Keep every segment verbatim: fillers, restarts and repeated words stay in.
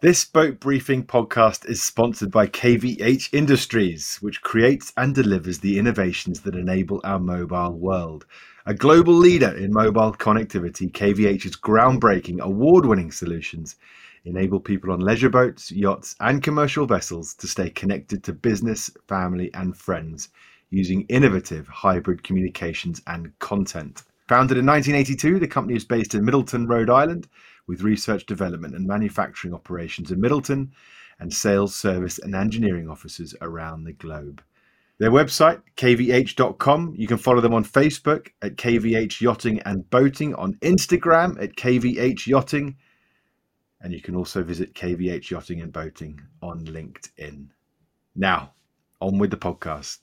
This Boat Briefing podcast is sponsored by K V H Industries, which creates and delivers the innovations that enable our mobile world. A global leader in mobile connectivity, K V H's groundbreaking, award-winning solutions enable people on leisure boats, yachts, and commercial vessels to stay connected to business, family, and friends using innovative hybrid communications and content. Founded in nineteen eighty-two, the company is based in Middleton, Rhode Island, with research, development and manufacturing operations in Middleton and sales, service and engineering offices around the globe. Their website, k v h dot com. You can follow them on Facebook at K V H Yachting and Boating, on Instagram at K V H Yachting, and you can also visit K V H Yachting and Boating on LinkedIn. Now, on with the podcast.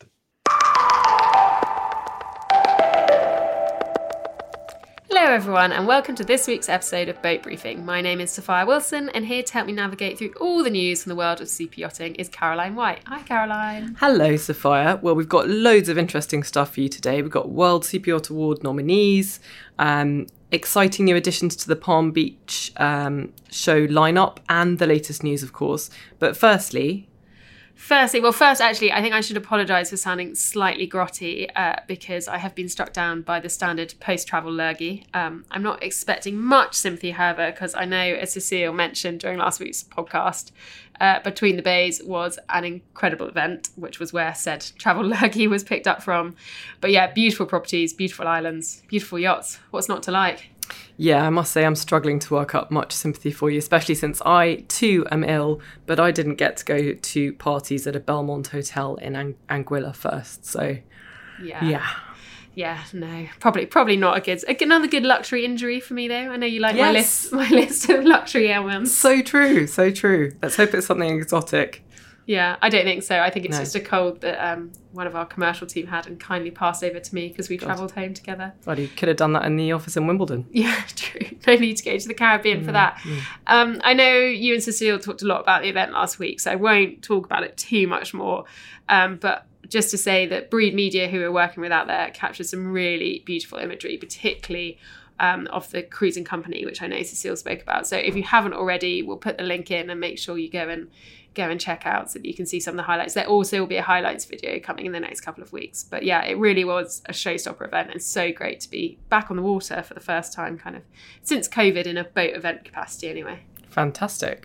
Hello everyone and welcome to this week's episode of Boat Briefing. My name is Sophia Wilson and here to help me navigate through all the news from the world of super yachting is Caroline White. Hi Caroline. Hello Sophia. Well, we've got loads of interesting stuff for you today. We've got World Super Yacht Award nominees, um, exciting new additions to the Palm Beach um, show lineup and the latest news, of course. But firstly... Firstly, well, first, actually, I think I should apologise for sounding slightly grotty uh, because I have been struck down by the standard post-travel lurgy. Um, I'm not expecting much sympathy, however, because I know, as Cecile mentioned during last week's podcast, uh, Between the Bays was an incredible event, which was where said travel lurgy was picked up from. But yeah, beautiful properties, beautiful islands, beautiful yachts. What's not to like? Yeah, I must say I'm struggling to work up much sympathy for you, especially since I too am ill, but I didn't get to go to parties at a Belmont hotel in Ang- Anguilla first. So, yeah. yeah. Yeah, no, probably probably not a good, another good luxury injury for me though. I know you like yes. my list, my list of luxury ailments. So true, so true. Let's hope it's something exotic. Yeah, I don't think so. I think it's no. just a cold that um, one of our commercial team had and kindly passed over to me because we travelled home together. Well, you could have done that in the office in Wimbledon. Yeah, true. No need to go to the Caribbean mm, for that. Mm. Um, I know you and Cecile talked a lot about the event last week, so I won't talk about it too much more. Um, but just to say that Breed Media, who we're working with out there, captured some really beautiful imagery, particularly Um, of the cruising company, which I know Cecile spoke about. So if you haven't already, we'll put the link in and make sure you go and go and check out so that you can see some of the highlights. There also will be a highlights video coming in the next couple of weeks. But yeah, it really was a showstopper event and so great to be back on the water for the first time kind of since COVID in a boat event capacity anyway. Fantastic.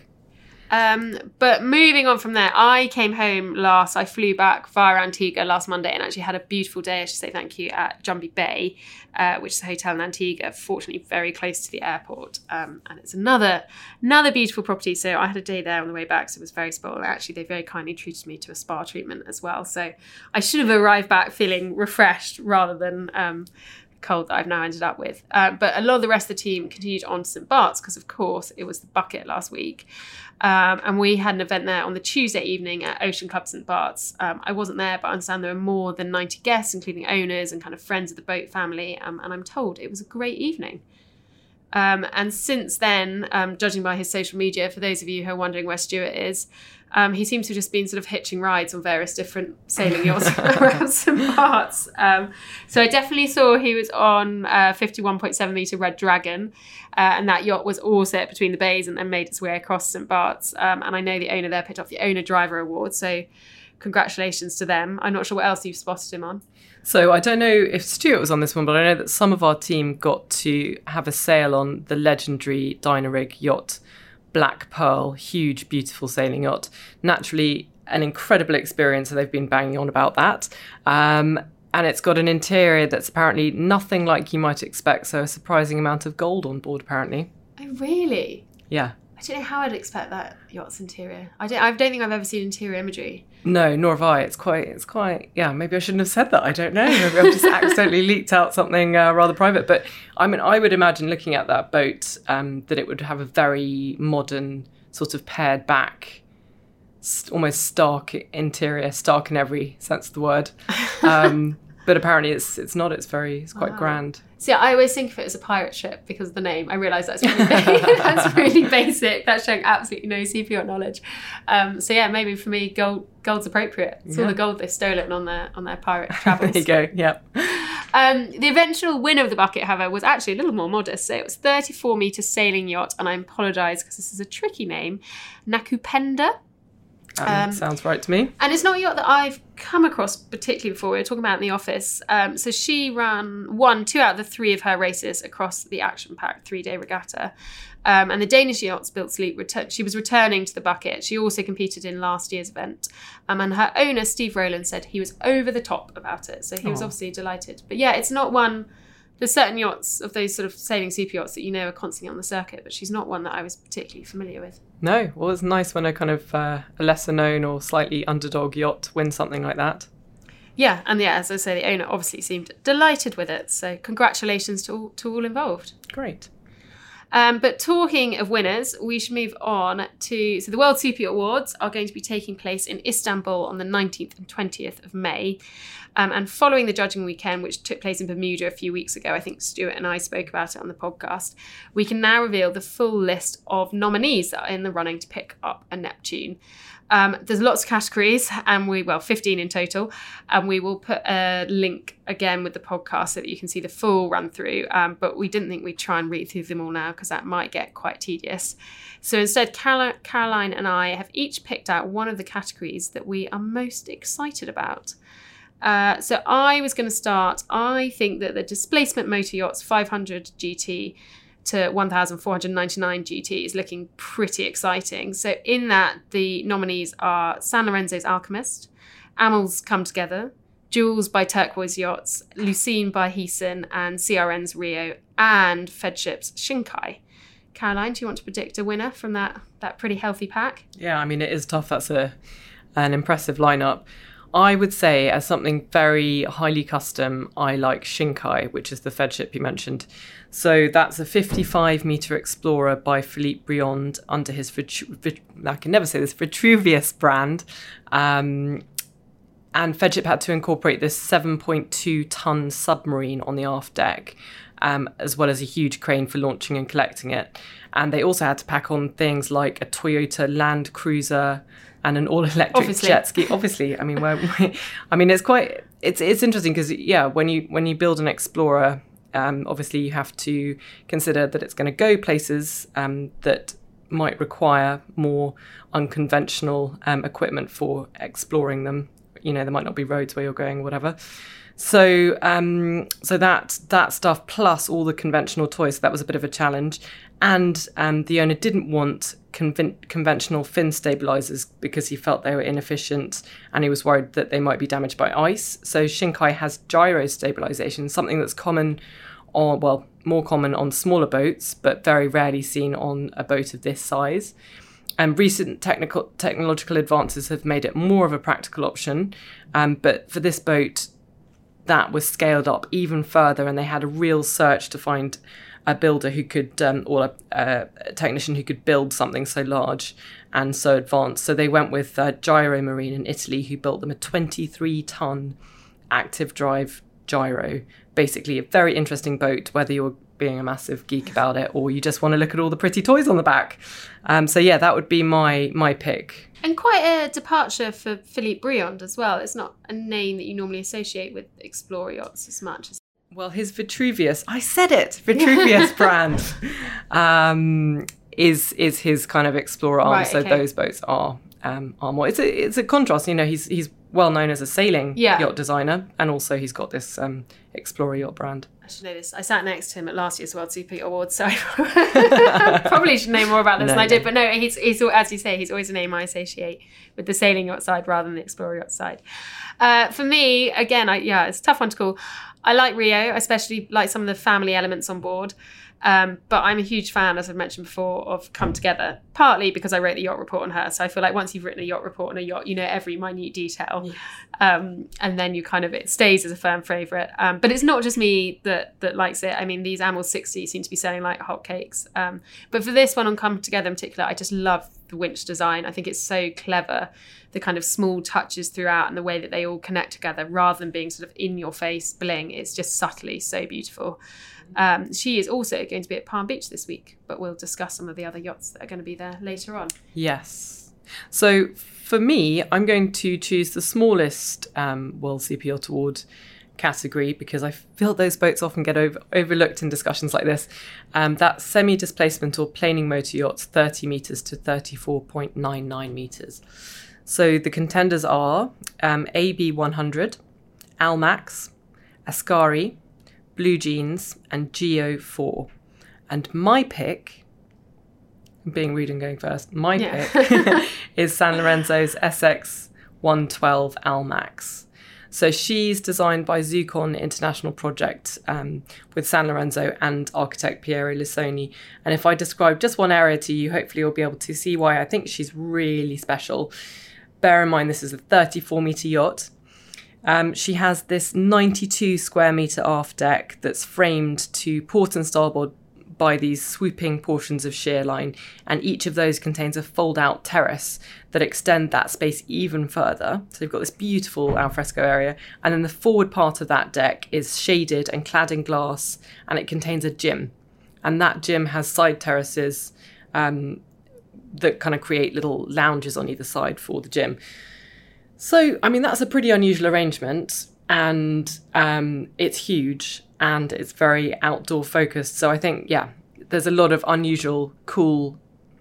Um, but moving on from there, I came home last, I flew back via Antigua last Monday and actually had a beautiful day, I should say thank you, at Jumbie Bay, uh, which is a hotel in Antigua, fortunately very close to the airport. Um, and it's another another beautiful property. So I had a day there on the way back, so it was very spoiled. Actually, they very kindly treated me to a spa treatment as well. So I should have arrived back feeling refreshed rather than... Um, cold that I've now ended up with. Uh, but a lot of the rest of the team continued on to Saint Bart's because, of course, it was the bucket last week. Um, and we had an event there on the Tuesday evening at Ocean Club Saint Bart's. Um, I wasn't there, but I understand there were more than ninety guests, including owners and kind of friends of the boat family. Um, and I'm told it was a great evening. Um, and since then, um, judging by his social media, for those of you who are wondering where Stuart is, Um, he seems to have just been sort of hitching rides on various different sailing yachts around Saint Bart's. Um, so I definitely saw he was on uh, fifty-one point seven metre Red Dragon, uh, and that yacht was also at Between the Bays and then made its way across Saint Bart's. Um, and I know the owner there picked up the Owner Driver Award, so congratulations to them. I'm not sure what else you've spotted him on. So I don't know if Stuart was on this one, but I know that some of our team got to have a sail on the legendary Dynarig yacht, Black Pearl, huge, beautiful sailing yacht. Naturally, an incredible experience, so they've been banging on about that. Um, and it's got an interior that's apparently nothing like you might expect, so a surprising amount of gold on board, apparently. Oh, really? Yeah. I don't know how I'd expect that yacht's interior. I don't. I don't think I've ever seen interior imagery. No, nor have I. It's quite. It's quite. Yeah, maybe I shouldn't have said that. I don't know. Maybe I've just accidentally leaked out something uh, rather private. But I mean, I would imagine looking at that boat um, that it would have a very modern sort of pared back, st- almost stark interior, stark in every sense of the word. Um, but apparently, it's it's not. It's very. It's quite wow. grand. See, I always think of it as a pirate ship because of the name. I realise that's really that's really basic. That's showing absolutely no C P yacht knowledge. Um, so yeah, maybe for me, gold gold's appropriate. It's yeah. all the gold they've stolen on their on their pirate travels. There you go. Yeah. Um, the eventual winner of the bucket, however, was actually a little more modest. So it was thirty-four metre sailing yacht, and I apologise because this is a tricky name, Nakupenda. Um, Um, sounds right to me. And it's not a yacht that I've come across particularly before. We were talking about it in the office. Um, so she ran one, two out of the three of her races across the action-packed three-day regatta. Um, and the Danish Yachts Built Sleep, retur- she was returning to the bucket. She also competed in last year's event. Um, and her owner, Steve Rowland, said he was over the top about it. So he was Oh. obviously delighted. But yeah, it's not one... There's certain yachts of those sort of sailing super yachts that you know are constantly on the circuit, but she's not one that I was particularly familiar with. No, well, it's nice when a kind of uh, a lesser known or slightly underdog yacht wins something like that. Yeah, and yeah, as I say, the owner obviously seemed delighted with it. So congratulations to all, to all involved. Great. Um, but talking of winners, we should move on to... So the World Super Yacht Awards are going to be taking place in Istanbul on the nineteenth and twentieth of May. Um, and following the judging weekend, which took place in Bermuda a few weeks ago, I think Stuart and I spoke about it on the podcast, we can now reveal the full list of nominees that are in the running to pick up a Neptune. Um, there's lots of categories, and we, well, fifteen in total, and we will put a link again with the podcast so that you can see the full run through. Um, but we didn't think we'd try and read through them all now because that might get quite tedious. So instead, Carol- Caroline and I have each picked out one of the categories that we are most excited about. Uh, so I was going to start. I think that the displacement motor yachts five hundred G T to one thousand four hundred ninety-nine G T is looking pretty exciting. So in that, the nominees are San Lorenzo's Alchemist, Amel's Come Together, Jules by Turquoise Yachts, Lucine by Heeson, and C R N's Rio, and Fedship's Shinkai. Caroline, do you want to predict a winner from that that pretty healthy pack? Yeah, I mean, it is tough. That's a an impressive lineup. I would say, as something very highly custom, I like Shinkai, which is the Fedship you mentioned. So that's a fifty-five metre Explorer by Philippe Briand under his, Vitru- Vit- I can never say this, Vitruvius brand. Um, and Fedship had to incorporate this seven point two tonne submarine on the aft deck, um, as well as a huge crane for launching and collecting it. And they also had to pack on things like a Toyota Land Cruiser and an all-electric Obviously. jet ski. Obviously, I mean, we're, I mean, it's quite, it's it's interesting because yeah, when you when you build an Explorer, um, obviously you have to consider that it's going to go places um, that might require more unconventional um, equipment for exploring them. You know, there might not be roads where you're going, whatever. So, um, so that that stuff plus all the conventional toys, so that was a bit of a challenge. And um, the owner didn't want conven- conventional fin stabilizers because he felt they were inefficient, and he was worried that they might be damaged by ice. So Shinkai has gyro stabilization, something that's common on, well, more common on smaller boats, but very rarely seen on a boat of this size. And recent technical technological advances have made it more of a practical option. Um, but for this boat, that was scaled up even further, and they had a real search to find a builder who could, um, or a, a technician who could build something so large and so advanced. So they went with uh, Gyro Marine in Italy, who built them a twenty-three tonne active drive gyro. Basically, a very interesting boat, whether you're being a massive geek about it or you just want to look at all the pretty toys on the back. Um, so yeah, that would be my my pick. And quite a departure for Philippe Briand as well. It's not a name that you normally associate with Explorer yachts as much. As- Well, his Vitruvius, I said it, Vitruvius brand um, is is his kind of Explorer arm. Right, so okay. those boats are um, are more. It's a it's a contrast. You know, he's he's well known as a sailing Yeah. yacht designer, and also he's got this um, Explorer yacht brand. I should know this. I sat next to him at last year's World Super Yacht Awards, so I probably should know more about this No, than I did. no. But no, he's, he's, as you say, he's always a name I associate with the sailing yacht side rather than the Explorer yacht side. Uh, for me, again, I, yeah, it's a tough one to call. I like Rio, I especially like some of the family elements on board. Um, but I'm a huge fan, as I've mentioned before, of Come Together, partly because I wrote the yacht report on her. So I feel like once you've written a yacht report on a yacht, you know every minute detail. Yes. Um, and then you kind of, it stays as a firm favourite. Um, but it's not just me that that likes it. I mean, these Amel sixty seem to be selling like hotcakes. Um, but for this one on Come Together in particular, I just love the winch design. I think it's so clever, the kind of small touches throughout and the way that they all connect together rather than being sort of in your face bling. It's just subtly so beautiful. Um, she is also going to be at Palm Beach this week, but we'll discuss some of the other yachts that are going to be there later on. Yes. So for me, I'm going to choose the smallest um, World Super Yacht Award category, because I feel those boats often get over, overlooked in discussions like this. Um, that's semi-displacement or planing motor yachts, thirty metres to thirty-four point nine nine metres. So the contenders are um, A B one hundred, Almax, Ascari, Blue Jeans, and Geo four. And my pick, being rude and going first, my Yeah. pick is San Lorenzo's S X one twelve Almax. So she's designed by Zucon International Project um, with San Lorenzo and architect Piero Lissoni. And if I describe just one area to you, hopefully you'll be able to see why I think she's really special. Bear in mind, this is a thirty-four metre yacht. Um, she has this ninety-two square metre aft deck that's framed to port and starboard by these swooping portions of sheer line, and each of those contains a fold-out terrace that extend that space even further. So you've got this beautiful alfresco area, and then the forward part of that deck is shaded and clad in glass, and it contains a gym. And that gym has side terraces um, that kind of create little lounges on either side for the gym. So, I mean, that's a pretty unusual arrangement, and um, it's huge, and it's very outdoor focused. So I think, yeah, there's a lot of unusual, cool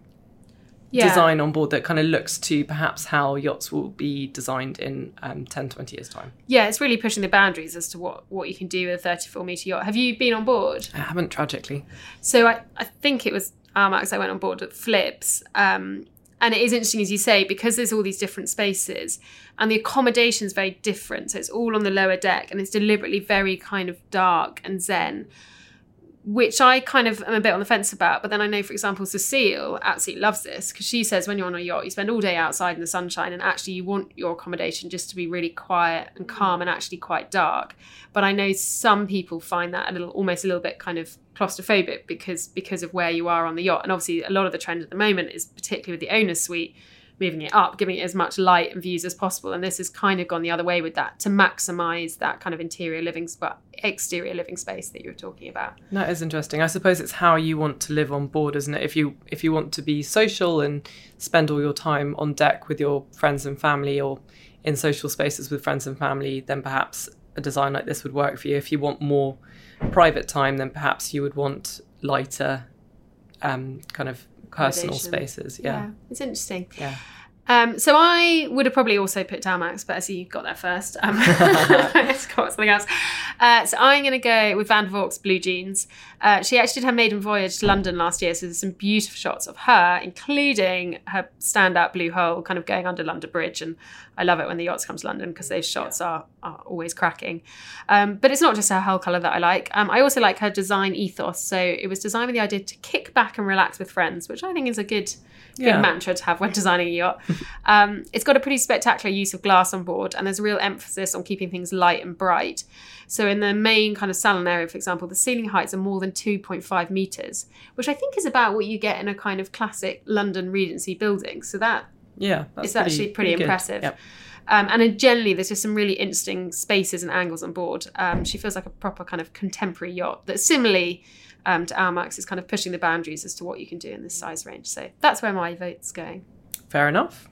Yeah. design on board that kind of looks to perhaps how yachts will be designed in um, ten, twenty years' time. Yeah, it's really pushing the boundaries as to what, what you can do with a thirty-four metre yacht. Have you been on board? I haven't, tragically. So I, I think it was Almax I went on board at Flips. Um, and it is interesting, as you say, because there's all these different spaces and the accommodation is very different. So it's all on the lower deck and it's deliberately very kind of dark and zen, which I kind of am a bit on the fence about. But then I know, for example, Cecile absolutely loves this because she says when you're on a yacht, you spend all day outside in the sunshine and actually you want your accommodation just to be really quiet and calm and actually quite dark. But I know some people find that a little, almost a little bit kind of claustrophobic because because of where you are on the yacht. And obviously a lot of the trend at the moment is particularly with the owner's suite, moving it up, giving it as much light and views as possible. And this has kind of gone the other way with that to maximise that kind of interior living, but exterior living space that you were talking about. That is interesting. I suppose it's how you want to live on board, isn't it? If you if you want to be social and spend all your time on deck with your friends and family or in social spaces with friends and family, then perhaps a design like this would work for you. If you want more private time, then perhaps you would want lighter um, kind of personal spaces. Yeah. yeah, it's interesting. Yeah. Um, so I would have probably also put Almax, but as you got there first, um, it's got something else. Uh, so I'm going to go with Van der Valk's Blue Jeans. Uh, she actually did her maiden voyage to London last year, so there's some beautiful shots of her, including her standout blue hull kind of going under London Bridge. And I love it when the yachts come to London because those shots are, are always cracking. Um, but it's not just her hull colour that I like. Um, I also like her design ethos. So it was designed with the idea to kick back and relax with friends, which I think is a good... good Yeah. mantra to have when designing a yacht. Um, it's got a pretty spectacular use of glass on board, and there's a real emphasis on keeping things light and bright. So in the main kind of salon area, for example, the ceiling heights are more than two point five metres, which I think is about what you get in a kind of classic London Regency building. So that Yeah, that's is pretty, actually pretty, good. impressive. Yep. Um, and then generally, there's just some really interesting spaces and angles on board. Um, she feels like a proper kind of contemporary yacht that similarly um, to Almax is kind of pushing the boundaries as to what you can do in this size range. So that's where my vote's going. Fair enough.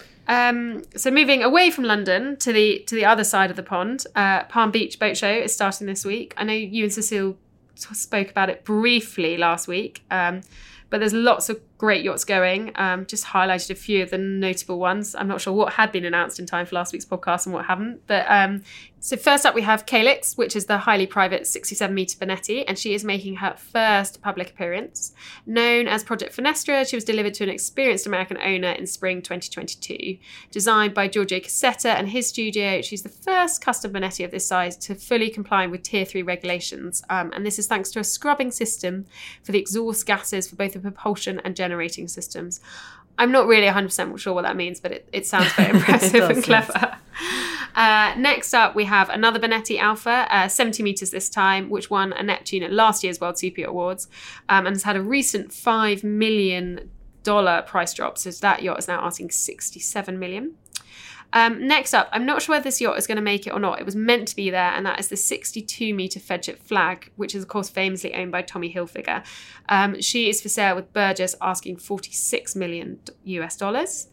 Um, so moving away from London to the to the other side of the pond, uh, Palm Beach Boat Show is starting this week. I know you and Cecile t- spoke about it briefly last week, um, but there's lots of great yachts going. Um, just highlighted a few of the notable ones. I'm not sure what had been announced in time for last week's podcast and what haven't. But um, so first up we have Calyx, which is the highly private sixty-seven metre Bonetti, and she is making her first public appearance. Known as Project Fenestra, she was delivered to an experienced American owner in spring twenty twenty-two. Designed by Giorgio Cassetta and his studio, she's the first custom Bonetti of this size to fully comply with Tier three regulations. Um, and this is thanks to a scrubbing system for the exhaust gases for both the propulsion and generating systems. I'm not really one hundred percent sure what that means, but it, it sounds very impressive does, and clever. Uh, next up, we have another Bonetti Alpha, uh, seventy metres this time, which won a Neptune at last year's World Super Yacht Awards, um, and has had a recent five million dollars price drop. So that yacht is now asking sixty-seven million dollars. Um, next up, I'm not sure whether this yacht is going to make it or not. It was meant to be there, and that is the sixty-two metre Fedship Flag, which is, of course, famously owned by Tommy Hilfiger. Um, she is for sale with Burgess asking forty-six million U S dollars.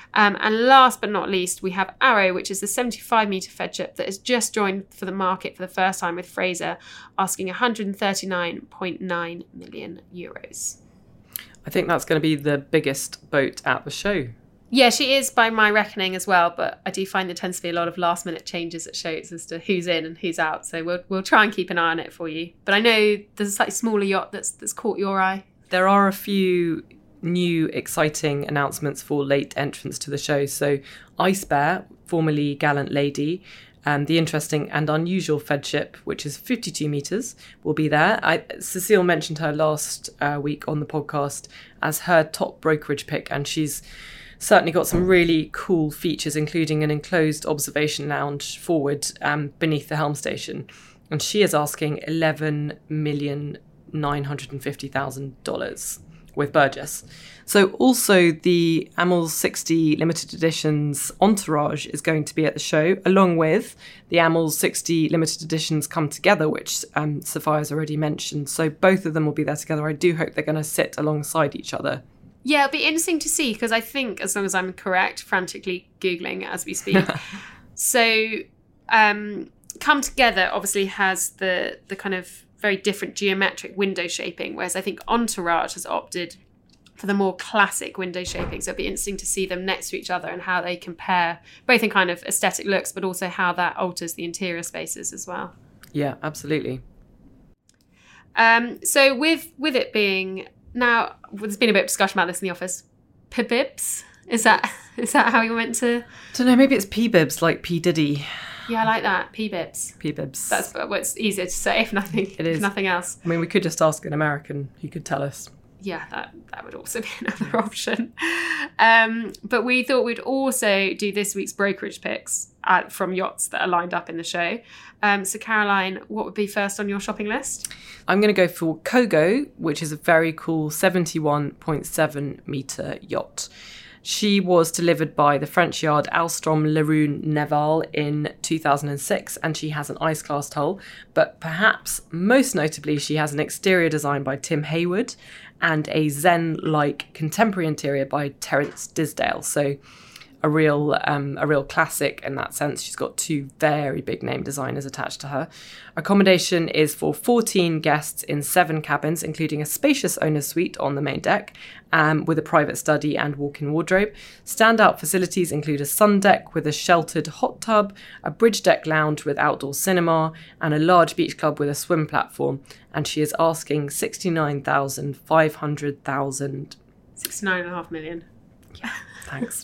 Um, and last but not least, we have Arrow, which is the seventy-five metre fed ship that has just joined for the market for the first time with Fraser, asking one hundred thirty-nine point nine million euros. I think that's going to be the biggest boat at the show. Yeah, she is by my reckoning as well, but I do find there tends to be a lot of last minute changes at shows as to who's in and who's out. So we'll we'll try and keep an eye on it for you. But I know there's a slightly smaller yacht that's that's caught your eye. There are a few new exciting announcements for late entrants to the show. So Ice Bear, formerly Gallant Lady, and the interesting and unusual fed ship, which is fifty-two metres, will be there. I, Cecile mentioned her last uh, week on the podcast as her top brokerage pick, and she's certainly got some really cool features, including an enclosed observation lounge forward um, beneath the helm station. And she is asking eleven million nine hundred fifty thousand dollars with Burgess. So also the Amel sixty limited editions entourage is going to be at the show, along with the Amel sixty limited editions Come Together, which um, Sophia's already mentioned. So both of them will be there together. I do hope they're going to sit alongside each other. Yeah, it'll be interesting to see, because I think, as long as I'm correct, frantically Googling as we speak. so um, Come Together obviously has the the kind of very different geometric window shaping, whereas I think Entourage has opted for the more classic window shaping. So it'll be interesting to see them next to each other and how they compare, both in kind of aesthetic looks, but also how that alters the interior spaces as well. Yeah, absolutely. Um, so with with it being... Now, there's been a bit of discussion about this in the office. P-bibs? Is that is that how you went to... I don't know, maybe it's P-bibs, like P. Diddy. Yeah, I like that. P-bibs. P-bibs. That's what's easier to say, if nothing, it is. If nothing else. I mean, we could just ask an American who could tell us. Yeah, that, that would also be another option. Um, but we thought we'd also do this week's brokerage picks uh, from yachts that are lined up in the show. Um, so, Caroline, what would be first on your shopping list? I'm going to go for Kogo, which is a very cool seventy-one point seven metre yacht. She was delivered by the French yard Alstom Leroux Neval in two thousand six, and she has an ice-classed hull. But perhaps most notably, she has an exterior design by Tim Hayward and a Zen-like contemporary interior by Terence Disdale. So a real um, a real classic in that sense. She's got two very big name designers attached to her. Accommodation is for fourteen guests in seven cabins, including a spacious owner's suite on the main deck, um, with a private study and walk-in wardrobe. Standout facilities include a sun deck with a sheltered hot tub, a bridge deck lounge with outdoor cinema, and a large beach club with a swim platform. And she is asking sixty-nine thousand five hundred thousand. sixty-nine and a half million. Yeah, thanks.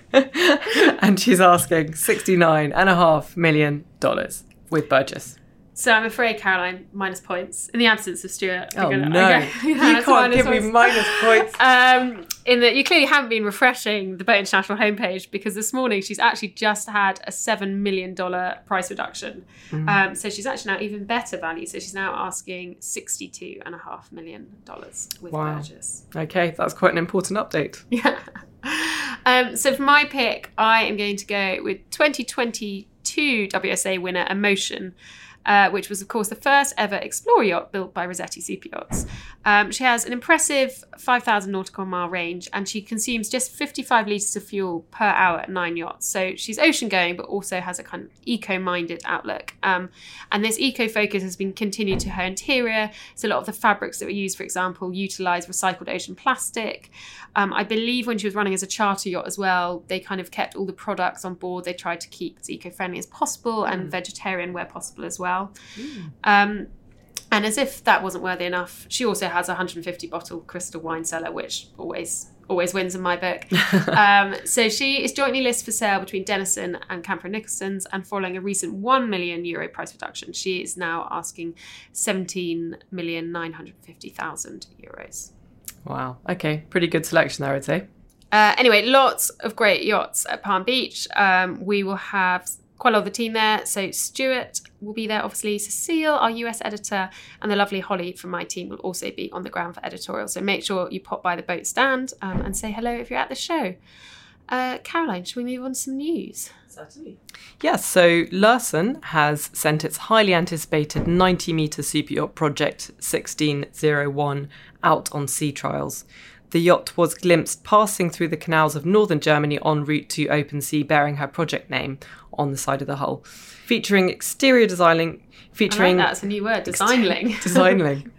And she's asking sixty-nine and a half million dollars with Burgess. So I'm afraid, Caroline, minus points. In the absence of Stuart. Oh, gonna, no. Okay. You can't give points. me minus points. Um, in that you clearly haven't been refreshing the Boat International homepage, because this morning she's actually just had a seven million dollars price reduction. Mm. Um, so she's actually now even better value. So she's now asking sixty-two and a half million dollars with wow. Burgess. Okay, that's quite an important update. Yeah. Um, so for my pick, I am going to go with twenty twenty-two W S A winner Emotion. Uh, which was, of course, the first ever Explorer yacht built by Rossetti Super Yachts. Um, she has an impressive five thousand nautical mile range, and she consumes just fifty-five litres of fuel per hour at nine yachts. So she's ocean-going, but also has a kind of eco-minded outlook. Um, and this eco-focus has been continued to her interior. So a lot of the fabrics that were used, for example, utilise recycled ocean plastic. Um, I believe when she was running as a charter yacht as well, they kind of kept all the products on board. They tried to keep as eco-friendly as possible and mm. vegetarian where possible as well. Mm. Um, and as if that wasn't worthy enough, she also has a one hundred fifty bottle crystal wine cellar, which always always wins in my book. um, so she is jointly listed for sale between Denison and Camper Nicholson's, and following a recent one million euro price reduction, she is now asking seventeen million nine hundred fifty thousand euros. Wow. Okay. Pretty good selection there, I'd say. Uh, anyway, lots of great yachts at Palm Beach. Um, we will have quite a lot of the team there. So Stuart will be there, obviously. Cecile, our U S editor, and the lovely Holly from my team will also be on the ground for editorial. So make sure you pop by the boat stand um, and say hello if you're at the show. Uh, Caroline, should we move on to some news? Certainly. Yes, so Lursen has sent its highly anticipated ninety metre super yacht project sixteen oh one out on sea trials. The yacht was glimpsed passing through the canals of northern Germany en route to open sea, bearing her project name on the side of the hull. Featuring exterior designing... Featuring, I like that, it's a new word, designing. Designing.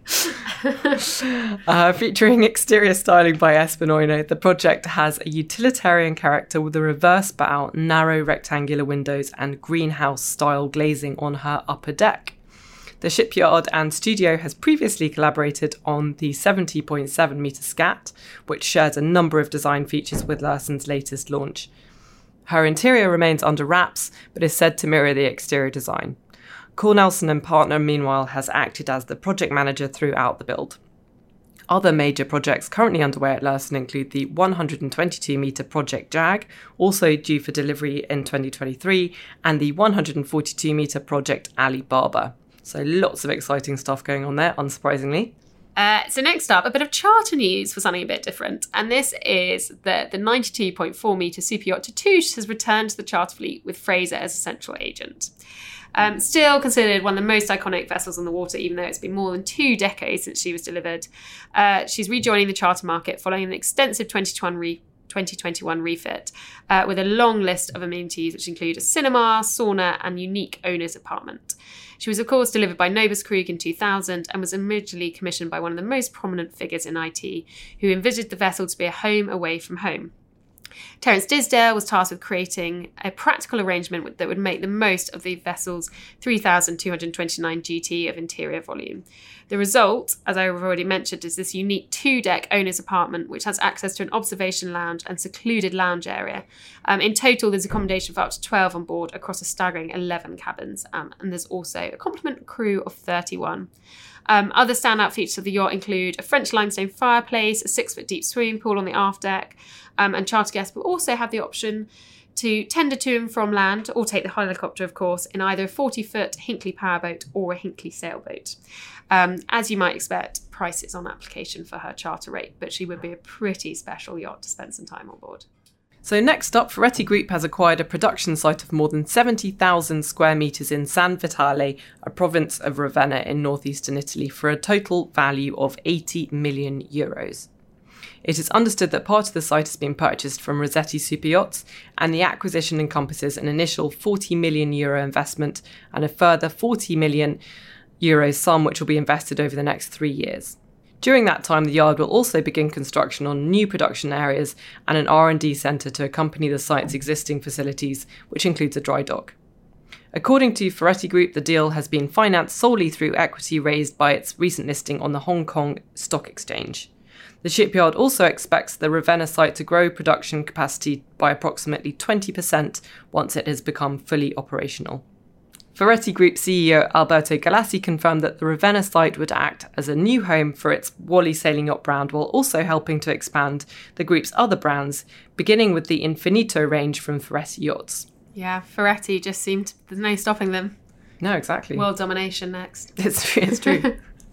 uh, featuring exterior styling by Espinoino, the project has a utilitarian character with a reverse bow, narrow rectangular windows and greenhouse-style glazing on her upper deck. The shipyard and studio has previously collaborated on the seventy point seven metre Scat, which shares a number of design features with Lerson's latest launch. Her interior remains under wraps, but is said to mirror the exterior design. Cornelsen and Partner, meanwhile, has acted as the project manager throughout the build. Other major projects currently underway at Lerson include the one hundred twenty-two metre Project Jag, also due for delivery in twenty twenty-three, and the one hundred forty-two metre Project Ali Baba. So lots of exciting stuff going on there, unsurprisingly. Uh, so next up, a bit of charter news for something a bit different. And this is that the ninety-two point four metre super yacht Tatouche has returned to the charter fleet with Fraser as a central agent. Um, still considered one of the most iconic vessels on the water, even though it's been more than two decades since she was delivered. Uh, she's rejoining the charter market following an extensive twenty twenty-one refit uh, with a long list of amenities, which include a cinema, sauna, and unique owner's apartment. She was, of course, delivered by Nobis Krug in two thousand and was originally commissioned by one of the most prominent figures in I T, who envisaged the vessel to be a home away from home. Terence Disdale was tasked with creating a practical arrangement that would make the most of the vessel's three thousand two hundred twenty-nine G T of interior volume. The result, as I have already mentioned, is this unique two-deck owner's apartment, which has access to an observation lounge and secluded lounge area. Um, in total, there's accommodation for up to twelve on board across a staggering eleven cabins, um, and there's also a complement crew of thirty-one. Um, other standout features of the yacht include a French limestone fireplace, a six-foot deep swimming pool on the aft deck, um, and charter guests will also have the option to tender to and from land, or take the helicopter, of course, in either a forty-foot Hinkley powerboat or a Hinkley sailboat. Um, as you might expect, price is on application for her charter rate, but she would be a pretty special yacht to spend some time on board. So next up, Ferretti Group has acquired a production site of more than seventy thousand square metres in San Vitale, a province of Ravenna in northeastern Italy, for a total value of eighty million euros. It is understood that part of the site has been purchased from Rossetti Super Yachts, and the acquisition encompasses an initial forty million euro investment and a further forty million euro sum which will be invested over the next three years. During that time, the yard will also begin construction on new production areas and an R and D centre to accompany the site's existing facilities, which includes a dry dock. According to Ferretti Group, the deal has been financed solely through equity raised by its recent listing on the Hong Kong Stock Exchange. The shipyard also expects the Ravenna site to grow production capacity by approximately twenty percent once it has become fully operational. Ferretti Group C E O Alberto Galassi confirmed that the Ravenna site would act as a new home for its Wally sailing yacht brand, while also helping to expand the group's other brands, beginning with the Infinito range from Ferretti Yachts. Yeah, Ferretti just seemed, there's no stopping them. No, exactly. World domination next. It's, it's true.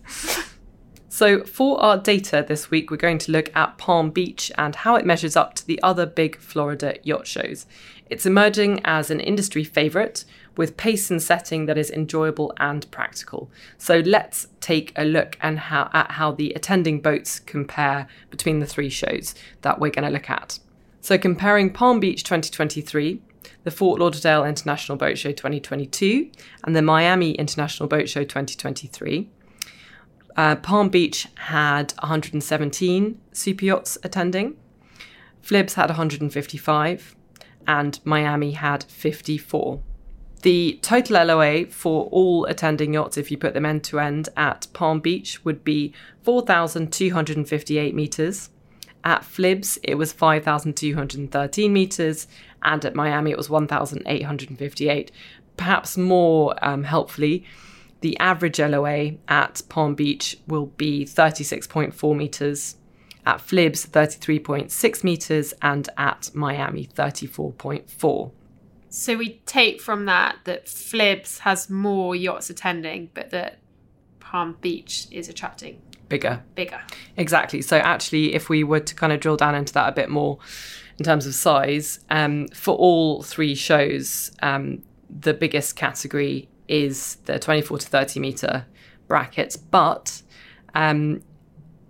So for our data this week, we're going to look at Palm Beach and how it measures up to the other big Florida yacht shows. It's emerging as an industry favourite, with pace and setting that is enjoyable and practical. So let's take a look and how, at how the attending boats compare between the three shows that we're going to look at. So comparing Palm Beach twenty twenty-three, the Fort Lauderdale International Boat Show twenty twenty-two, and the Miami International Boat Show twenty twenty-three, uh, Palm Beach had one hundred seventeen super yachts attending, Flibs had one hundred fifty-five, and Miami had fifty-four. The total L O A for all attending yachts, if you put them end to end, at Palm Beach would be four thousand two hundred fifty-eight metres. At Flibs, it was five thousand two hundred thirteen metres, and at Miami, it was one thousand eight hundred fifty-eight. Perhaps more um, helpfully, the average L O A at Palm Beach will be thirty-six point four metres, at Flibs, thirty-three point six metres, and at Miami, thirty-four point four. So we take from that that Flibs has more yachts attending, but that Palm Beach is attracting bigger. Bigger. Exactly. So actually, if we were to kind of drill down into that a bit more in terms of size, um, for all three shows, um, the biggest category is the twenty-four to thirty metre brackets. But um,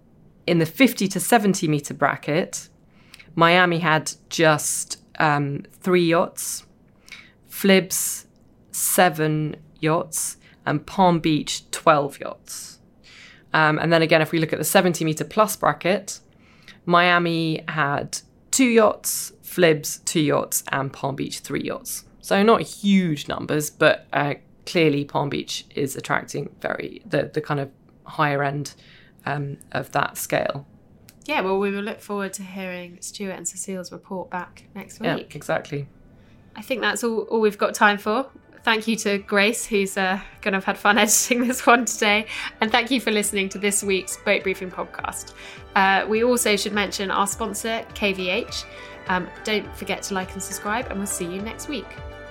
in the fifty to seventy metre bracket, Miami had just um, three yachts, Flibs seven yachts, and Palm Beach twelve yachts. Um, and then again, if we look at the seventy metre plus bracket, Miami had two yachts, Flibs two yachts, and Palm Beach three yachts. So not huge numbers, but uh, clearly Palm Beach is attracting very the, the kind of higher end um, of that scale. Yeah, well, we will look forward to hearing Stuart and Cecile's report back next week. Yeah, exactly. I think that's all, all we've got time for. Thank you to Grace, who's uh, going to have had fun editing this one today. And thank you for listening to this week's Boat Briefing podcast. Uh, we also should mention our sponsor, K V H. Um, don't forget to like and subscribe, and we'll see you next week.